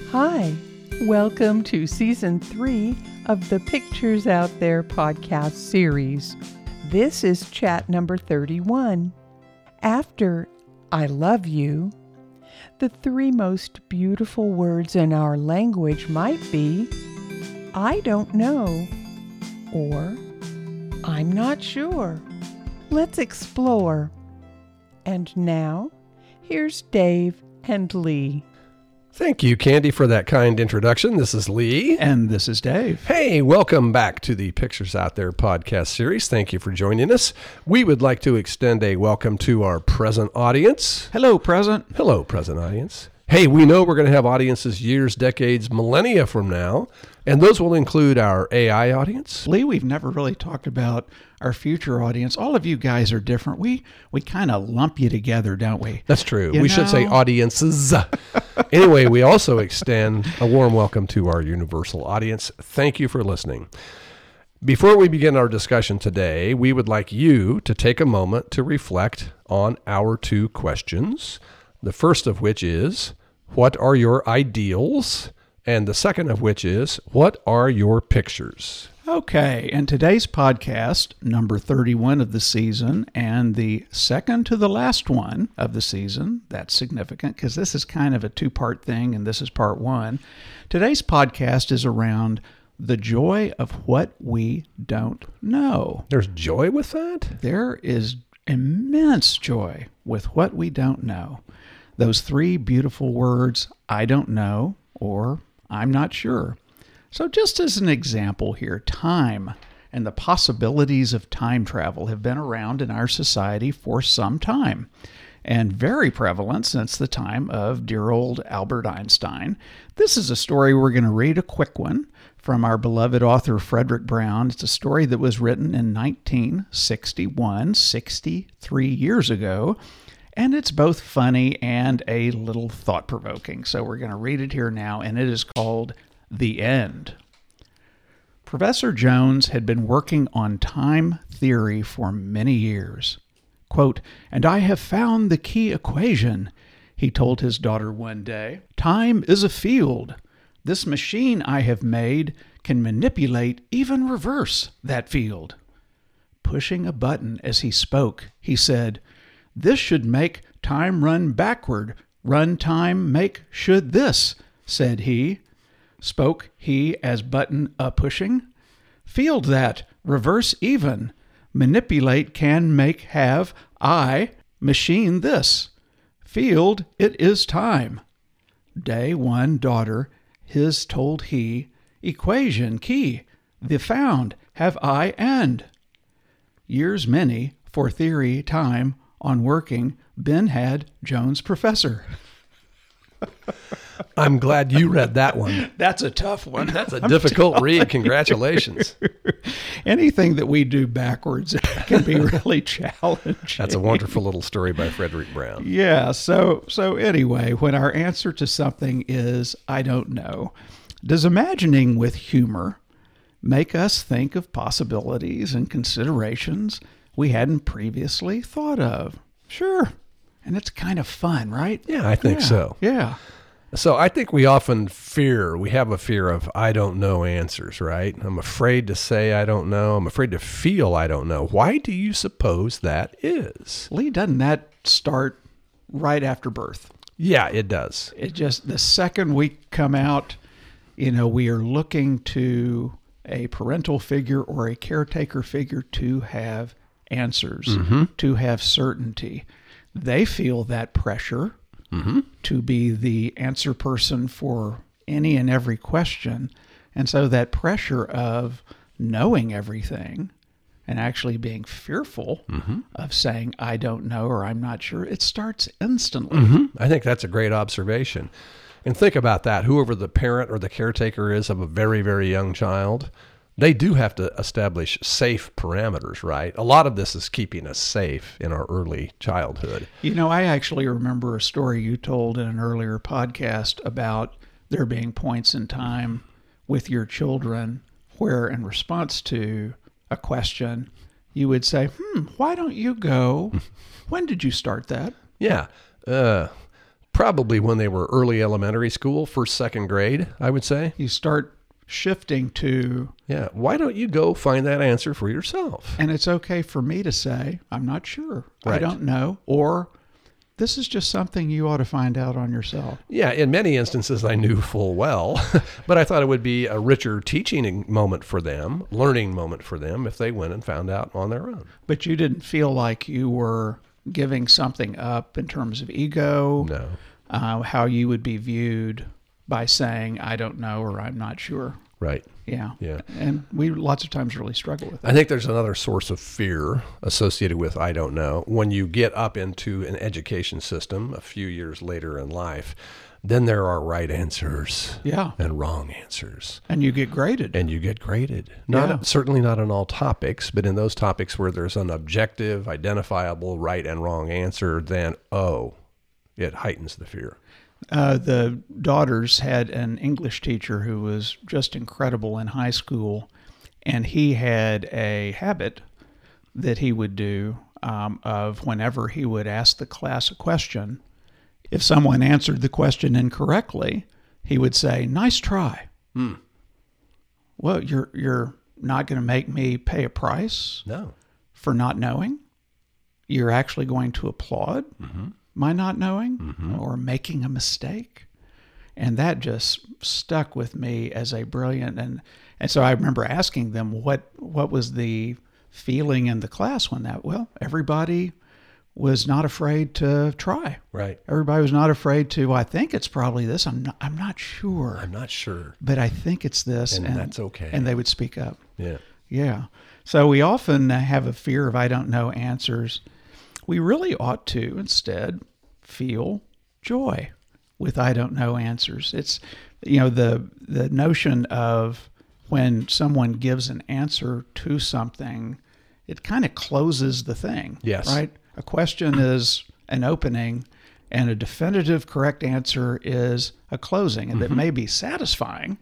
Hi, welcome to Season 3 of the Pictures Out There podcast series. This is chat number 31. After I love you, the three most beautiful words in our language might be, I don't know, or I'm not sure. Let's explore. And now, here's Dave and Lee. Thank you, Candy, for that kind introduction. This is Lee. And this is Dave. Hey, welcome back to the Pictures Out There podcast series. Thank you for joining us. We would like to extend a welcome to our present audience. Hello, present. Hello, present audience. Hey, we know we're going to have audiences years, decades, millennia from now, and those will include our AI audience. Lee, we've never really talked about our future audience. All of you guys are different. We kind of lump you together, don't we? That's true. We should say audiences. Anyway, we also extend a warm welcome to our universal audience. Thank you for listening. Before we begin our discussion today, we would like you to take a moment to reflect on our two questions. The first of which is, what are your ideals? And the second of which is, what are your pictures? Okay, and today's podcast, number 31 of the season, and the second to the last one of the season, that's significant because this is kind of a two-part thing and this is part one. Today's podcast is around the joy of what we don't know. There's joy with that? There is immense joy with what we don't know. Those three beautiful words, I don't know, or I'm not sure. So just as an example here, time and the possibilities of time travel have been around in our society for some time and very prevalent since the time of dear old Albert Einstein. This is a story we're going to read, a quick one, from our beloved author Frederick Brown. It's a story that was written in 1961, 63 years ago, and it's both funny and a little thought-provoking. So we're going to read it here now, and it is called The End. Professor Jones had been working on time theory for many years. Quote, "And I have found the key equation," he told his daughter one day. "Time is a field. This machine I have made can manipulate, even reverse, that field." Pushing a button as he spoke, he said, "This should make time run backward. Run time make should this," said he. Spoke he as button a-pushing. "Field that, reverse even. Manipulate can make have I, machine this. Field it is time." Day one, daughter, his told he, "Equation key, the found have I and." Years many, for theory time, on working, Ben had Jones professor. I'm glad you read that one. That's a tough one. That's a difficult read. Congratulations. Anything that we do backwards can be really challenging. That's a wonderful little story by Frederick Brown. Yeah. So anyway, when our answer to something is, I don't know, does imagining with humor make us think of possibilities and considerations we hadn't previously thought of? Sure. And it's kind of fun, right? Yeah, I think so. Yeah. So I think we have a fear of I don't know answers, right? I'm afraid to say I don't know. I'm afraid to feel I don't know. Why do you suppose that is? Lee, doesn't that start right after birth? Yeah, it does. It just, the second we come out, we are looking to a parental figure or a caretaker figure to have answers, to have certainty. They feel that pressure to be the answer person for any and every question. And so that pressure of knowing everything and actually being fearful of saying, I don't know, or I'm not sure, it starts instantly. I think that's a great observation. And think about that. Whoever the parent or the caretaker is of a very, very young child, they do have to establish safe parameters, right? A lot of this is keeping us safe in our early childhood. I actually remember a story you told in an earlier podcast about there being points in time with your children where, in response to a question, you would say, why don't you go? When did you start that? Yeah. probably when they were early elementary school, first, second grade, I would say. You start shifting to, Yeah. Why don't you go find that answer for yourself? and it's okay for me to say, I'm not sure. I Right. don't know. Or this is just something you ought to find out on yourself. Yeah, in many instances, I knew full well, but I thought it would be a richer teaching moment for them, learning moment for them, if they went and found out on their own. But you didn't feel like you were giving something up in terms of ego, No. how you would be viewed by saying, I don't know, or I'm not sure. Right. Yeah. Yeah. And we lots of times really struggle with that. I think there's another source of fear associated with I don't know. When you get up into an education system a few years later in life, then there are right answers Yeah. and wrong answers. And you get graded. And you get graded. Yeah. Certainly not on all topics, but in those topics where there's an objective, identifiable right and wrong answer, then, it heightens the fear. The daughters had an English teacher who was just incredible in high school, and he had a habit that he would do of whenever he would ask the class a question, if someone answered the question incorrectly, he would say, "Nice try." Well, you're not going to make me pay a price No. for not knowing. You're actually going to applaud my not knowing or making a mistake. And that just stuck with me as a brilliant. And so I remember asking them what was the feeling in the class when that, well, everybody was not afraid to try. Right. Everybody was not afraid to, I think it's probably this. I'm not sure, I'm not sure. but I think it's this. And that's okay. And they would speak up. Yeah. Yeah. So we often have a fear of I don't know answers. We really ought to instead feel joy with I don't know answers. It's, the notion of when someone gives an answer to something, it kind of closes the thing. Yes. Right? A question is an opening, and a definitive correct answer is a closing. And that may be satisfying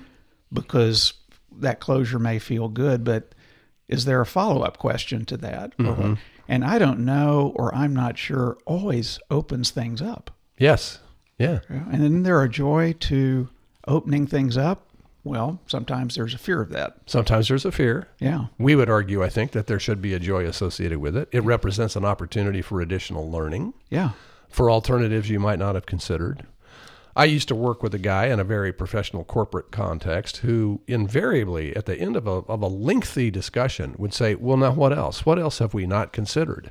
because that closure may feel good, but is there a follow-up question to that? And I don't know, or I'm not sure, always opens things up. Yes. Yeah. And then there a joy to opening things up? Well, sometimes there's a fear of that. Sometimes there's a fear. Yeah. We would argue, I think, that there should be a joy associated with it. It represents an opportunity for additional learning, Yeah. for alternatives you might not have considered. I used to work with a guy in a very professional corporate context who invariably, at the end of a lengthy discussion, would say, well, now what else? What else have we not considered?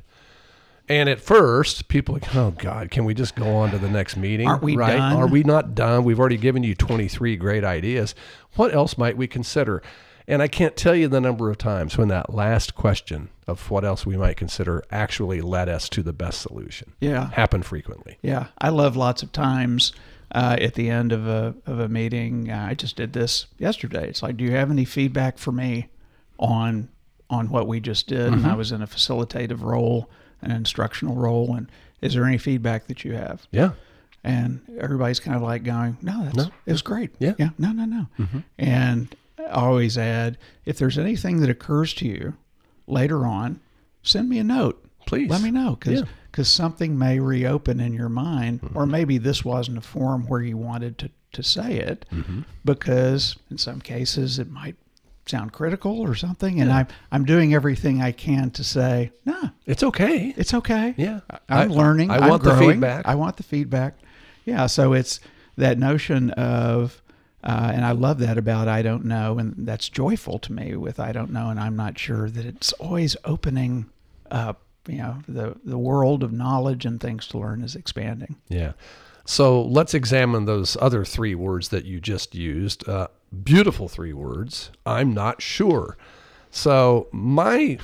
And at first, people are like, oh, God, can we just go on to the next meeting? Aren't we done? Are we not done? We've already given you 23 great ideas. What else might we consider? And I can't tell you the number of times when that last question of what else we might consider actually led us to the best solution. Yeah. Happened frequently. Yeah. I love lots of times at the end of a meeting. I just did this yesterday. It's like, do you have any feedback for me on what we just did? And I was in a facilitative role, an instructional role. And is there any feedback that you have? Yeah. And everybody's kind of like going, no, it was great. Yeah. Yeah. No. And I always add, if there's anything that occurs to you later on, send me a note. Please. Let me know, because Yeah. something may reopen in your mind, or maybe this wasn't a forum where you wanted to say it, because in some cases it might sound critical or something, and I'm doing everything I can to say, no, It's okay. it's okay. Yeah. I'm learning. I I'm want the growing. feedback. I want the feedback. Yeah. So it's that notion of, and I love that about I don't know, and that's joyful to me with I don't know and I'm not sure, that it's always opening up. The world of knowledge and things to learn is expanding. Yeah. So let's examine those other three words that you just used. Beautiful three words. I'm not sure. So my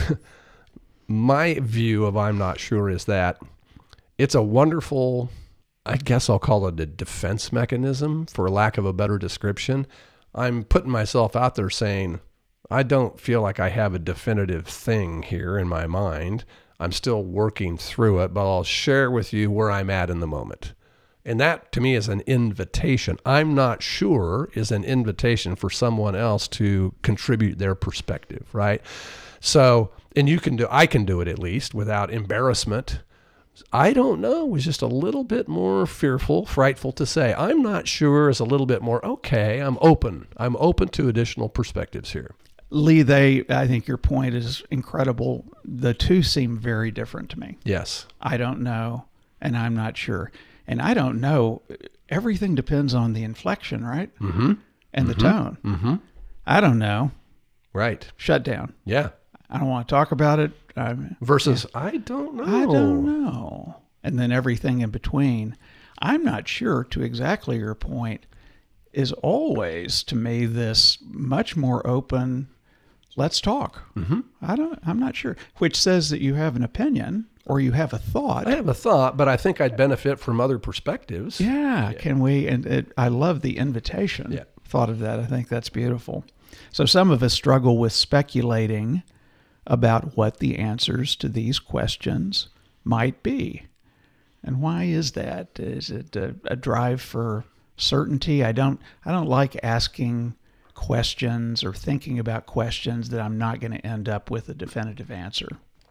view of I'm not sure is that it's a wonderful, I guess I'll call it a defense mechanism, for lack of a better description. I'm putting myself out there saying, I don't feel like I have a definitive thing here in my mind. I'm still working through it, but I'll share with you where I'm at in the moment. And that, to me, is an invitation. I'm not sure is an invitation for someone else to contribute their perspective, right? So, and I can do it at least without embarrassment, I don't know was just a little bit more fearful, frightful to say. I'm not sure is a little bit more, okay, I'm open. I'm open to additional perspectives here. Lee, I think your point is incredible. The two seem very different to me. Yes. I don't know, and I'm not sure. And I don't know, everything depends on the inflection, right? Mm-hmm. And the tone. Mm-hmm. I don't know. Right. Shut down. Yeah. I don't want to talk about it. Versus, I don't know. I don't know. And then everything in between. I'm not sure, to exactly your point, is always, to me, this much more open, let's talk. Mm-hmm. I'm not sure. Which says that you have an opinion or you have a thought. I have a thought, but I think I'd benefit from other perspectives. Yeah. Can we? And I love the invitation. Yeah. Thought of that. I think that's beautiful. So some of us struggle with speculating about what the answers to these questions might be. And why is that? Is it a drive for certainty? I don't like asking questions or thinking about questions that I'm not going to end up with a definitive answer.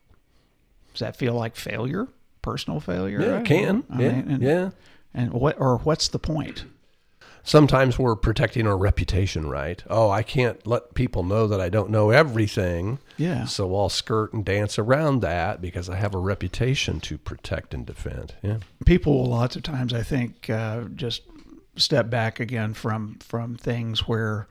Does that feel like failure? Personal failure? Yeah, it can. Yeah. And what's the point? Sometimes we're protecting our reputation, right? Oh, I can't let people know that I don't know everything. Yeah. So I'll skirt and dance around that because I have a reputation to protect and defend. Yeah. People lots of times, I think, just step back again from things where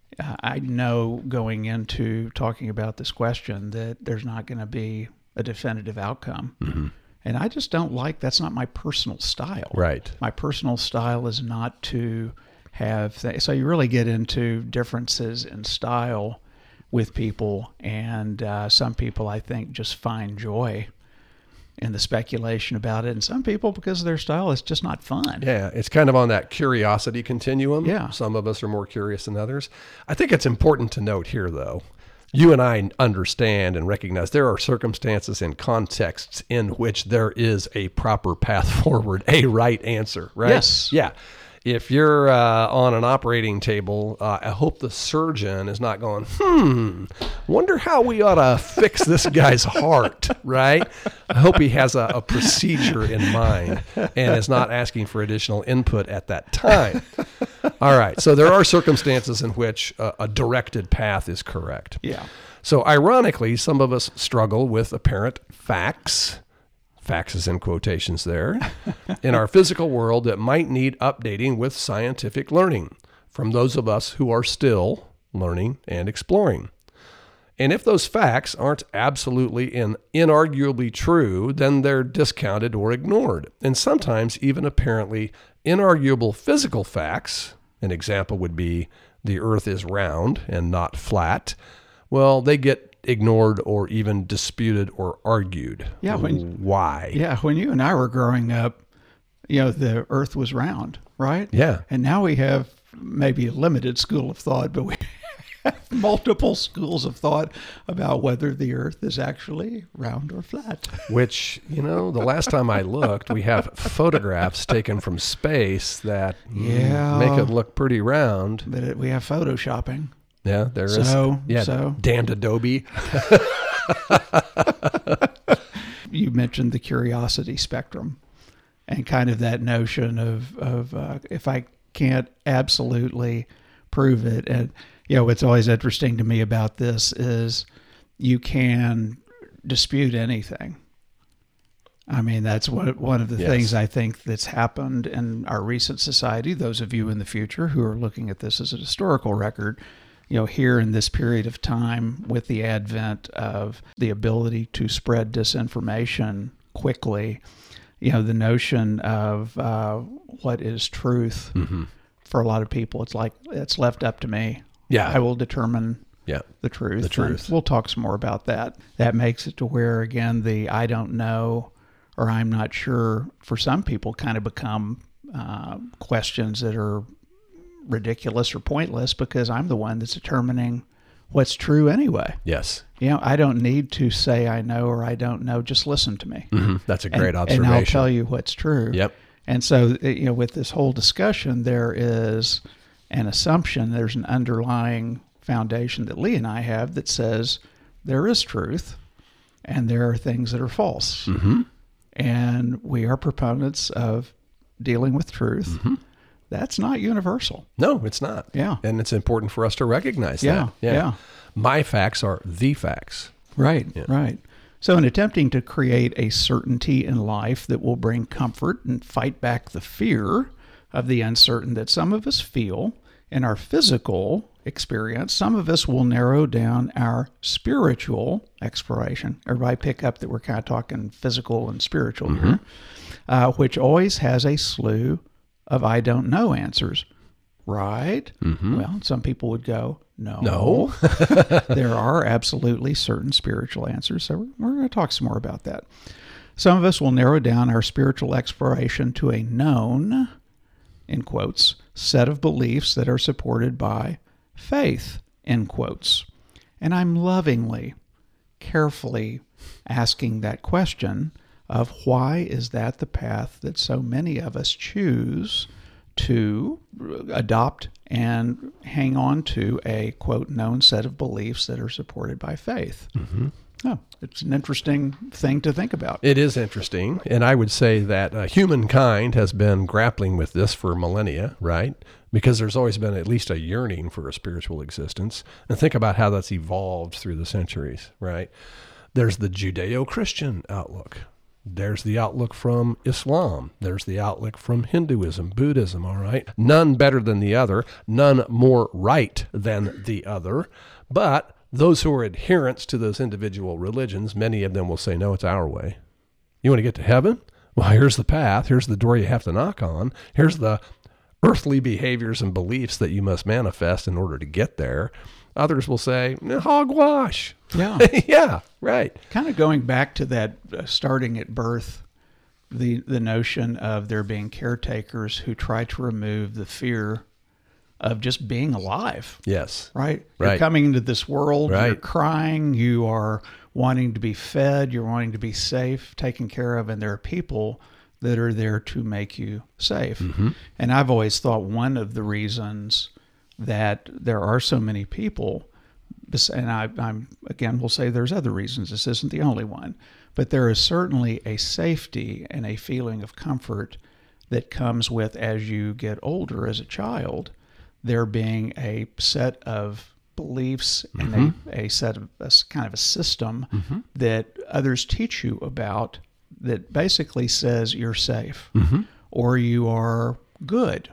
I know going into talking about this question that there's not going to be a definitive outcome. Mm-hmm. And I just don't like, that's not my personal style. Right. My personal style is not to have, so you really get into differences in style with people. And some people, I think, just find joy in the speculation about it. And some people, because of their style, it's just not fun. Yeah, it's kind of on that curiosity continuum. Yeah. Some of us are more curious than others. I think it's important to note here, though, you and I understand and recognize there are circumstances and contexts in which there is a proper path forward, a right answer, right? Yes. Yeah. If you're on an operating table, I hope the surgeon is not going, wonder how we ought to fix this guy's heart, right? I hope he has a procedure in mind and is not asking for additional input at that time. All right. So there are circumstances in which a directed path is correct. Yeah. So ironically, some of us struggle with apparent facts is in quotations there, in our physical world that might need updating with scientific learning from those of us who are still learning and exploring. And if those facts aren't absolutely and inarguably true, then they're discounted or ignored. And sometimes even apparently inarguable physical facts, an example would be the earth is round and not flat, well, they get ignored or even disputed or argued. Yeah. Why? Yeah. When you and I were growing up, the earth was round, right? Yeah. And now we have maybe a limited school of thought, but we have multiple schools of thought about whether the earth is actually round or flat. Which, the last time I looked, we have photographs taken from space that make it look pretty round. But we have photoshopping. Yeah, there is. So damned Adobe. You mentioned the curiosity spectrum and kind of that notion of if I can't absolutely prove it. And, what's always interesting to me about this is you can dispute anything. I mean, that's one of the things I think that's happened in our recent society. Those of you in the future who are looking at this as a historical record, here in this period of time with the advent of the ability to spread disinformation quickly, the notion of what is truth for a lot of people, it's like, it's left up to me. Yeah. I will determine the truth. The truth. And we'll talk some more about that. That makes it to where, again, the I don't know or I'm not sure for some people kind of become questions that are ridiculous or pointless because I'm the one that's determining what's true anyway. Yes. I don't need to say I know or I don't know. Just listen to me. Mm-hmm. That's a great observation. And I'll tell you what's true. Yep. And so, with this whole discussion, there is an assumption, there's an underlying foundation that Lee and I have that says there is truth and there are things that are false. Mm-hmm. and we are proponents of dealing with truth, that's not universal. No, it's not. Yeah. And it's important for us to recognize Yeah, that. yeah. My facts are the facts. Right, right. So in attempting to create a certainty in life that will bring comfort and fight back the fear of the uncertain that some of us feel in our physical experience, some of us will narrow down our spiritual exploration. Everybody pick up that we're kind of talking physical and spiritual here, which always has a slew of I don't know answers. Right? Well, some people would go, no. There are absolutely certain spiritual answers. So we're going to talk some more about that. Some of us will narrow down our spiritual exploration to a known, in quotes, set of beliefs that are supported by faith, in quotes. And I'm lovingly, carefully asking that question of why is that the path that so many of us choose to adopt and hang on to a, quote, known set of beliefs that are supported by faith. Oh, it's an interesting thing to think about. It is interesting. And I would say that humankind has been grappling with this for millennia, right? Because there's always been at least a yearning for a spiritual existence. And think about how that's evolved through the centuries, right? There's the Judeo-Christian outlook. There's the outlook from Islam. There's the outlook from Hinduism, Buddhism, all right? None better than the other, none more right than the other. But those who are adherents to those individual religions, many of them will say, no, it's our way. You want to get to heaven? Well, here's the path. Here's the door you have to knock on. Here's the earthly behaviors and beliefs that you must manifest in order to get there. Others will say, hogwash. Yeah. Yeah, right. Kind of going back to that starting at birth, the notion of there being caretakers who try to remove the fear of just being alive. Yes. Right? Right. You're coming into this world, Right. You're crying, you are wanting to be fed, you're wanting to be safe, taken care of, and there are people that are there to make you safe. And I've always thought one of the reasons that there are so many people, and I'm again, we'll say there's other reasons, this isn't the only one, but there is certainly a safety and a feeling of comfort that comes with, as you get older as a child, there being a set of beliefs and a set of a kind of a system that others teach you about that basically says you're safe or you are good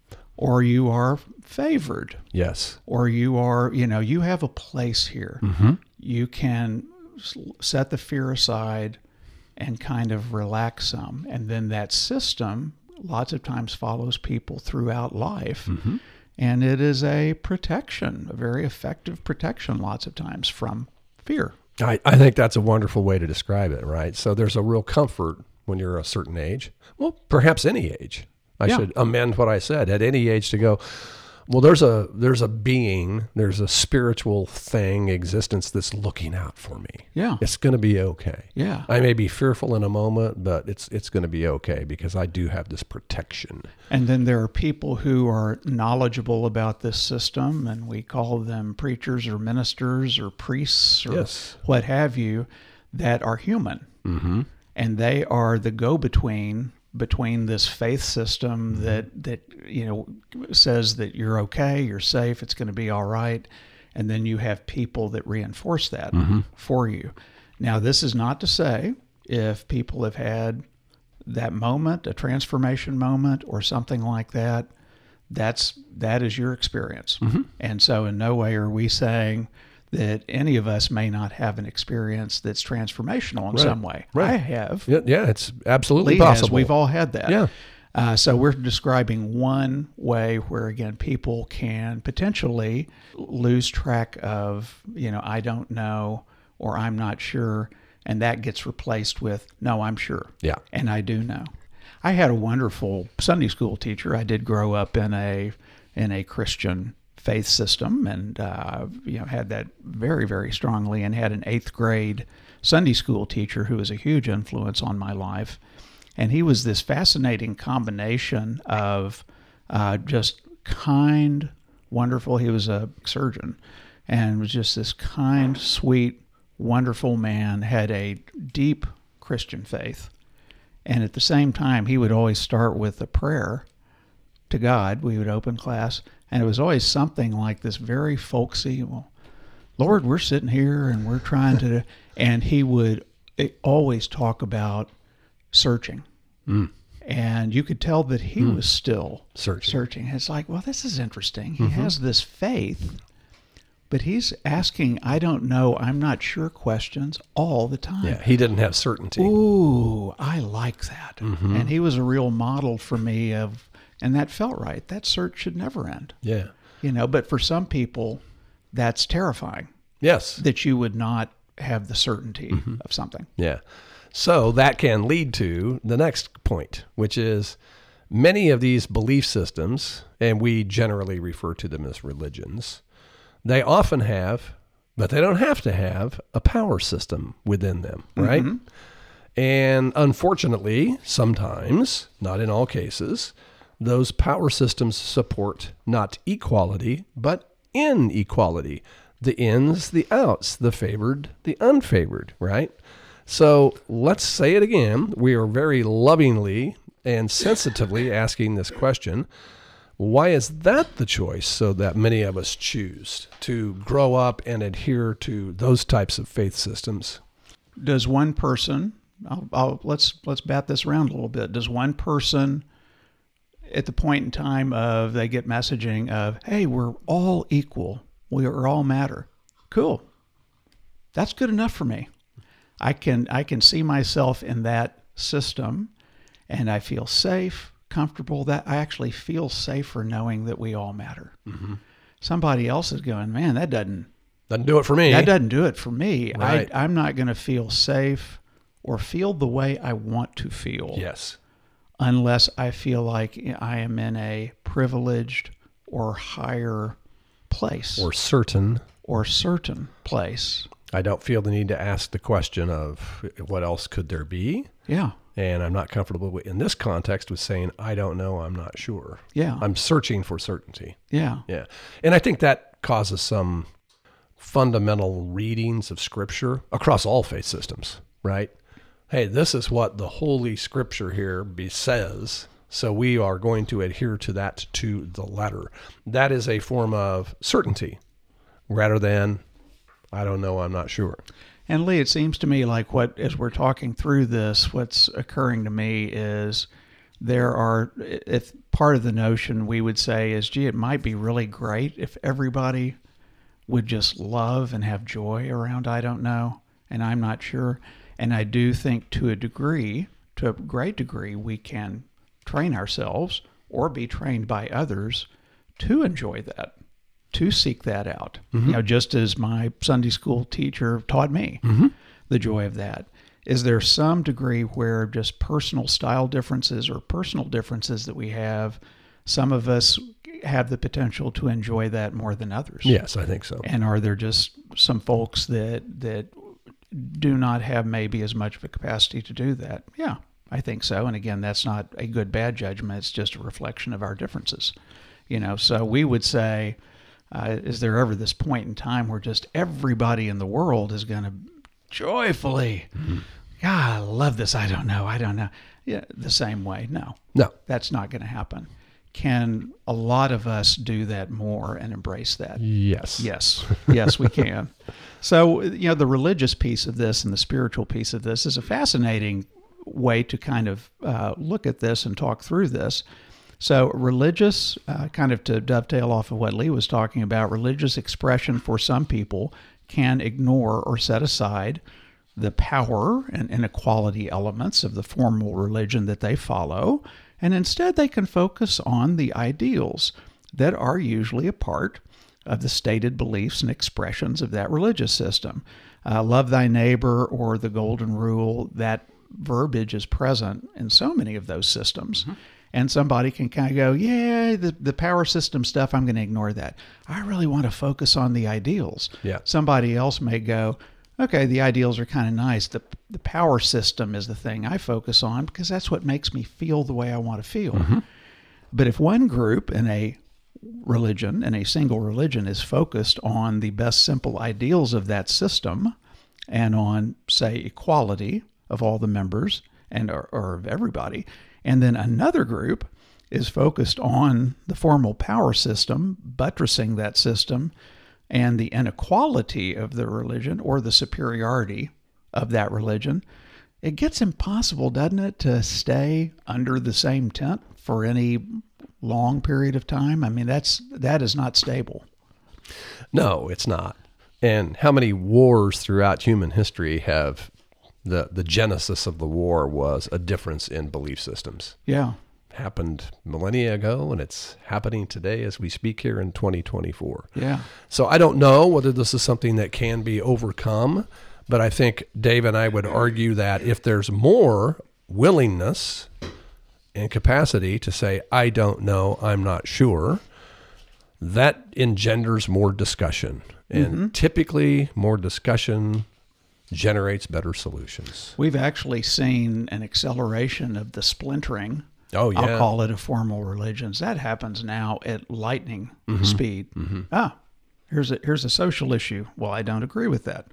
or you are favored. Yes. Or you are, you have a place here. You can set the fear aside and kind of relax some. And then that system lots of times follows people throughout life. And it is a protection, a very effective protection lots of times from fear. I think that's a wonderful way to describe it, right? So there's a real comfort when you're a certain age. Well, perhaps any age. I should amend what I said. At any age to go, well, there's a being, there's a spiritual thing, existence that's looking out for me. Yeah. It's going to be okay. Yeah. I may be fearful in a moment, but it's going to be okay because I do have this protection. And then there are people who are knowledgeable about this system, and we call them preachers or ministers or priests or what have you, that are human. And they are the go-between between this faith system that says that you're okay, you're safe, it's going to be all right, and then you have people that reinforce that for you. Now, this is not to say if people have had that moment, a transformation moment or something like that, that is your experience. And so in no way are we saying that any of us may not have an experience that's transformational in some way. I have. Yeah, it's absolutely Lee possible. has. We've all had that. Yeah. So we're describing one way where, again, people can potentially lose track of, I don't know, or I'm not sure, and that gets replaced with, no, I'm sure. Yeah. And I do know. I had a wonderful Sunday school teacher. I did grow up in a Christian faith system and had that very, very strongly, and had an 8th grade Sunday school teacher who was a huge influence on my life. And he was this fascinating combination of just kind, wonderful. He was a surgeon and was just this kind, sweet, wonderful man, had a deep Christian faith, And at the same time, he would always start with a prayer to God. We would open class, and it was always something like this very folksy, well, Lord, we're sitting here and we're trying to, and he would always talk about searching. And you could tell that he was still searching. It's like, well, this is interesting. He has this faith, but he's asking, I don't know, I'm not sure questions all the time. Yeah, he didn't have certainty. Ooh, I like that. And he was a real model for me and that felt right. That search should never end. Yeah. But for some people, that's terrifying. Yes. That you would not have the certainty of something. Yeah. So that can lead to the next point, which is many of these belief systems, and we generally refer to them as religions, they often have, but they don't have to have, a power system within them, right? And unfortunately, sometimes, not in all cases, those power systems support not equality, but inequality. The ins, the outs, the favored, the unfavored, right? So let's say it again. We are very lovingly and sensitively asking this question. Why is that the choice so that many of us choose to grow up and adhere to those types of faith systems? Does one person, let's bat this around a little bit. Does one person at the point in time of they get messaging of, hey, we're all equal. We all matter. Cool. That's good enough for me. I can see myself in that system, and I feel safe, comfortable. That I actually feel safer knowing that we all matter. Somebody else is going, man, that doesn't do it for me. That doesn't do it for me. Right. I'm not going to feel safe or feel the way I want to feel. Yes. Unless I feel like I am in a privileged or higher place. Or certain place. I don't feel the need to ask the question of what else could there be? Yeah. And I'm not comfortable in this context with saying, I don't know, I'm not sure. Yeah. I'm searching for certainty. Yeah. Yeah. And I think that causes some fundamental readings of Scripture across all faith systems, right? Hey, this is what the Holy Scripture here says, so we are going to adhere to that to the letter. That is a form of certainty rather than, I don't know, I'm not sure. And Lee, it seems to me like as we're talking through this, what's occurring to me is if part of the notion we would say is, gee, it might be really great if everybody would just love and have joy around I don't know, and I'm not sure. And I do think to a great degree, we can train ourselves or be trained by others to enjoy that, to seek that out. Just as my Sunday school teacher taught me the joy of that. Is there some degree where just personal style differences or personal differences that we have, some of us have the potential to enjoy that more than others? Yes, I think so. And are there just some folks that do not have maybe as much of a capacity to do that? Yeah, I think so. And again, that's not a good, bad judgment. It's just a reflection of our differences. So we would say, is there ever this point in time where just everybody in the world is going to joyfully, God, I love this, I don't know. Yeah, the same way. No, that's not going to happen. Can a lot of us do that more and embrace that? Yes. Yes, we can. So, the religious piece of this and the spiritual piece of this is a fascinating way to kind of look at this and talk through this. So religious, kind of to dovetail off of what Lee was talking about, religious expression for some people can ignore or set aside the power and inequality elements of the formal religion that they follow, and instead they can focus on the ideals that are usually a part of the stated beliefs and expressions of that religious system. Love thy neighbor or the golden rule, that verbiage is present in so many of those systems. And somebody can kind of go, yeah, the power system stuff, I'm going to ignore that. I really want to focus on the ideals. Yeah. Somebody else may go, okay, the ideals are kind of nice. The power system is the thing I focus on because that's what makes me feel the way I want to feel. But if one group in a religion, in a single religion, is focused on the best simple ideals of that system and on, say, equality of all the members or of everybody. And then another group is focused on the formal power system, buttressing that system, and the inequality of the religion or the superiority of that religion. It gets impossible, doesn't it, to stay under the same tent for any long period of time? I mean, that is not stable. No, it's not. And how many wars throughout human history have the genesis of the war was a difference in belief systems? Yeah. Happened millennia ago, and it's happening today as we speak here in 2024. Yeah. So I don't know whether this is something that can be overcome, but I think Dave and I would argue that if there's more willingness and capacity to say, I don't know, I'm not sure, that engenders more discussion. And typically more discussion generates better solutions. We've actually seen an acceleration of the splintering. Oh, yeah. I'll call it, of formal religions. That happens now at lightning speed. Here's a social issue. Well, I don't agree with that.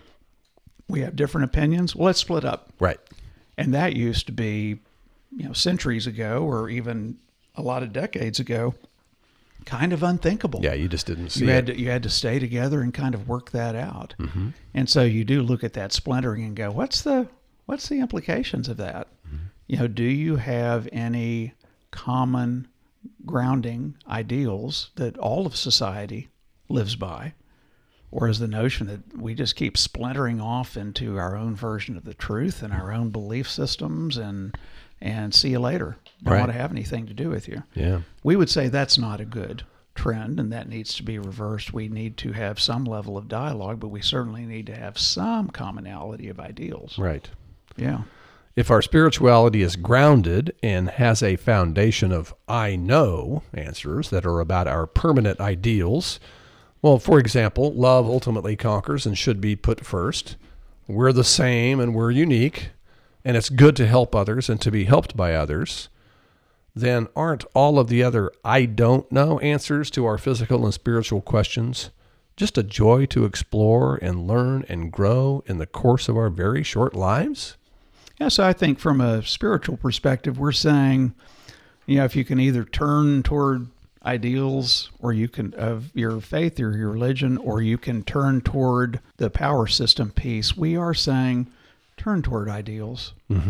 We have different opinions. Well, let's split up. Right. And that used to be, centuries ago, or even a lot of decades ago, kind of unthinkable. Yeah, you just didn't see it. You had to stay together and kind of work that out. And so you do look at that splintering and go, what's the implications of that? Do you have any common grounding ideals that all of society lives by? Or is the notion that we just keep splintering off into our own version of the truth and our own belief systems and see you later? Don't want to have anything to do with you. Yeah. We would say that's not a good trend, and that needs to be reversed. We need to have some level of dialogue, but we certainly need to have some commonality of ideals. Right. Yeah. If our spirituality is grounded and has a foundation of I know answers that are about our permanent ideals, well, for example, love ultimately conquers and should be put first. We're the same and we're unique, and it's good to help others and to be helped by others, then aren't all of the other I don't know answers to our physical and spiritual questions just a joy to explore and learn and grow in the course of our very short lives? Yeah, so I think from a spiritual perspective, we're saying, if you can either turn toward ideals or you can of your faith or your religion, or you can turn toward the power system piece, we are saying turn toward ideals.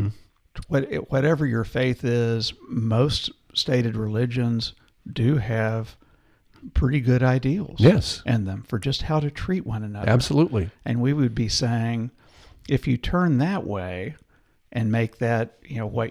Whatever your faith is, most stated religions do have pretty good ideals in them for just how to treat one another. Absolutely. And we would be saying, if you turn that way and make that, what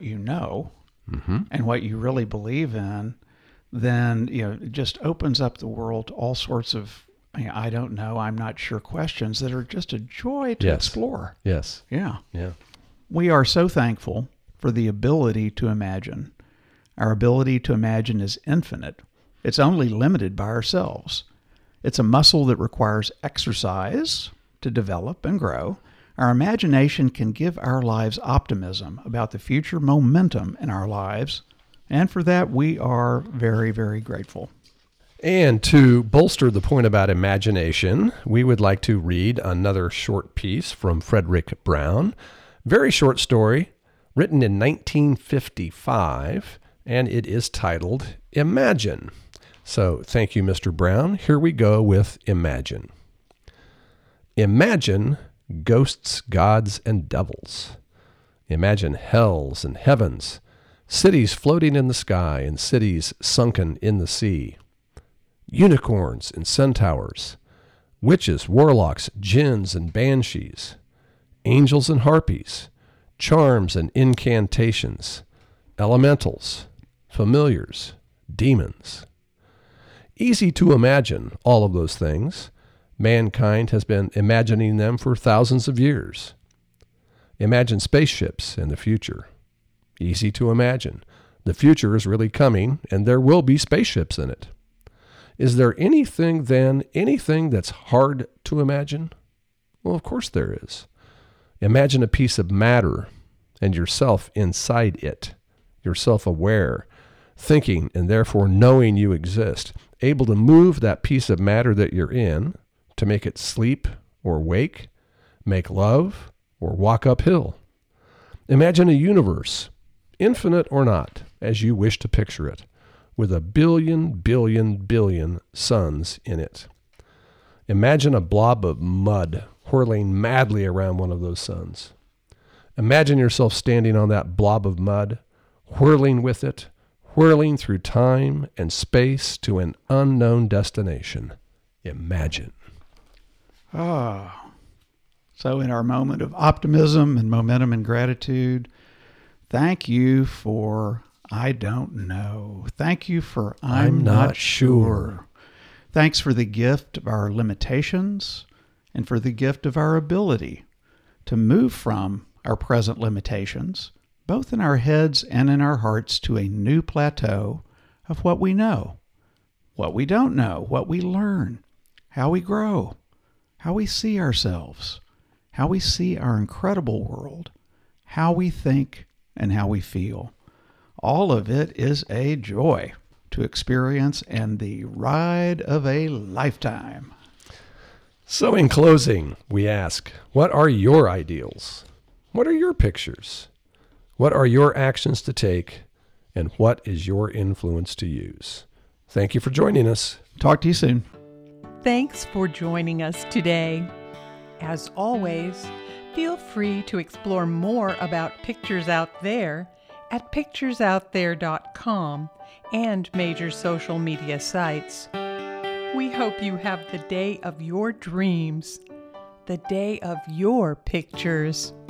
and what you really believe in, then, it just opens up the world to all sorts of, I don't know, I'm not sure questions that are just a joy to explore. Yes. Yeah. Yeah. We are so thankful for the ability to imagine. Our ability to imagine is infinite. It's only limited by ourselves. It's a muscle that requires exercise to develop and grow. Our imagination can give our lives optimism about the future momentum in our lives, and for that we are very, very grateful. And to bolster the point about imagination, we would like to read another short piece from Frederick Brown. Very short story, written in 1955, and it is titled Imagine. So thank you, Mr. Brown. Here we go with Imagine. Imagine ghosts, gods, and devils. Imagine hells and heavens, cities floating in the sky and cities sunken in the sea, unicorns and centaurs, witches, warlocks, jinns, and banshees, angels and harpies, charms and incantations, elementals, familiars, demons. Easy to imagine all of those things. Mankind has been imagining them for thousands of years. Imagine spaceships in the future. Easy to imagine. The future is really coming, and there will be spaceships in it. Is there anything that's hard to imagine? Well, of course there is. Imagine a piece of matter and yourself inside it. You're self-aware, thinking and therefore knowing you exist, able to move that piece of matter that you're in to make it sleep or wake, make love or walk uphill. Imagine a universe, infinite or not, as you wish to picture it, with a billion suns in it. Imagine a blob of mud whirling madly around one of those suns. Imagine yourself standing on that blob of mud, whirling with it, whirling through time and space to an unknown destination. Imagine. So in our moment of optimism and momentum and gratitude, thank you for I don't know. Thank you for I'm not sure. Thanks for the gift of our limitations and for the gift of our ability to move from our present limitations, both in our heads and in our hearts, to a new plateau of what we know, what we don't know, what we learn, how we grow, how we see ourselves, how we see our incredible world, how we think, and how we feel. All of it is a joy to experience and the ride of a lifetime. So in closing, we ask, what are your ideals? What are your pictures? What are your actions to take? And what is your influence to use? Thank you for joining us. Talk to you soon. Thanks for joining us today. As always, feel free to explore more about Pictures Out There at picturesouthere.com and major social media sites. We hope you have the day of your dreams, the day of your pictures.